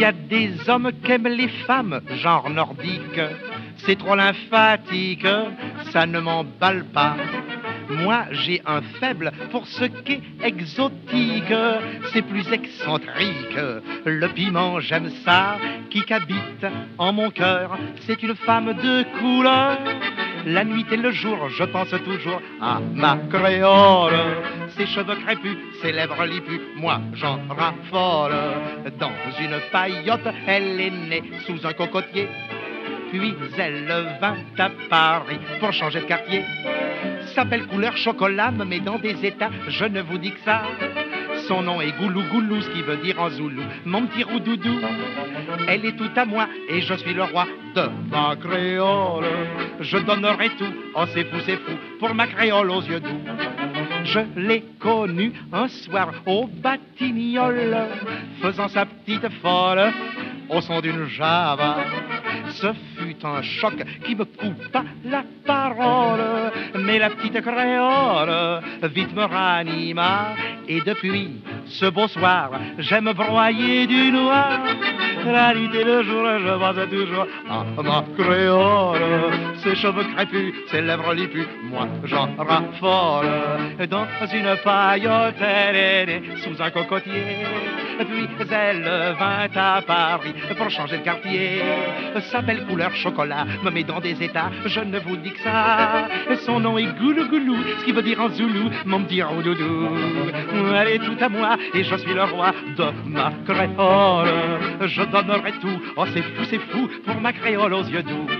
a des hommes qui aiment les femmes, genre nordique. C'est trop lymphatique, ça ne m'emballe pas. Moi, j'ai un faible pour ce qui est exotique. C'est plus excentrique. Le piment, j'aime ça, qui habite en mon cœur. C'est une femme de couleur. La nuit et le jour, je pense toujours à ma créole. Ses cheveux crépus, ses lèvres lipues, moi j'en raffole. Dans une paillote, elle est née sous un cocotier. Puis elle vint à Paris pour changer de quartier. S'appelle couleur chocolat, me met dans des états, je ne vous dis que ça. Son nom est Goulou Goulou, ce qui veut dire en zoulou, mon petit roudoudou. Elle est toute à moi et je suis le roi de ma créole. Je donnerai tout, oh c'est fou, pour ma créole aux yeux doux. Je l'ai connue un soir au Batignolles, faisant sa petite folle au son d'une java. Ce fut un choc qui me coupa la parole, mais la petite créole vite me ranima. Et depuis ce beau soir, j'aime broyer du noir. La nuit et le jour, je pense toujours à ma créole. Ses cheveux crépus, ses lèvres lipues, moi j'en raffole. Dans une paillote, elle est née sous un cocotier. Puis elle vint à Paris pour changer de quartier. S'appelle couleur chocolat, me met dans des états, je ne vous dis que ça. Son nom est Goulou Goulou, ce qui veut dire en zoulou, mon petit roudoudou. Elle est tout à moi et je suis le roi de ma créole. Je donnerai tout, oh c'est fou, pour ma créole aux yeux doux.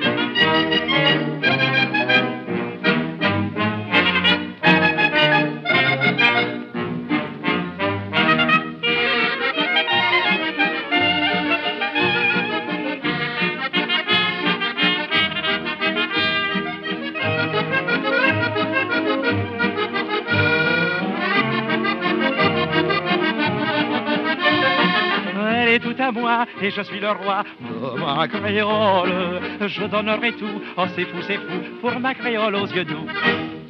Elle est tout à moi et je suis le roi de ma créole. Je donnerai tout, oh c'est fou, pour ma créole aux yeux doux.